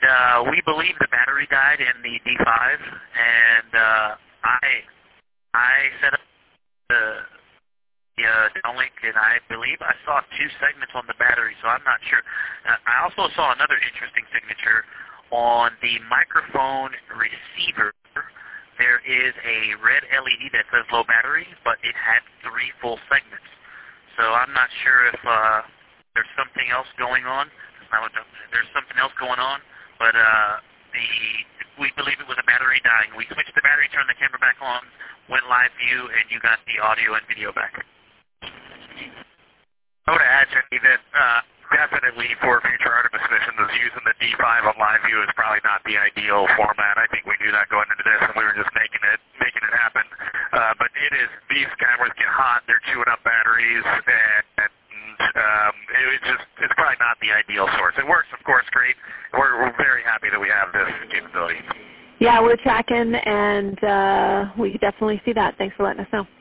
we believe the battery died in the D5, and I set up the downlink, and I believe I saw 2 segments on the battery, so I'm not sure. I also saw another interesting signature on the microphone receiver. There is a red LED that says low battery, but it had 3 full segments. So I'm not sure if there's something else going on. There's something else going on, but we believe it was a battery dying. We switched the battery, turned the camera back on, went live view, and you got the audio and video back. I would add, Jenny, that definitely for future Artemis missions, using the D5 on live view is probably not the ideal format. I think we knew that going into this, and we were just making it happen. But it is, these cameras get hot, they're chewing up batteries, and it's probably not the ideal source. It works, of course, great. We're very happy that we have this capability. Yeah, we're tracking, and we could definitely see that. Thanks for letting us know.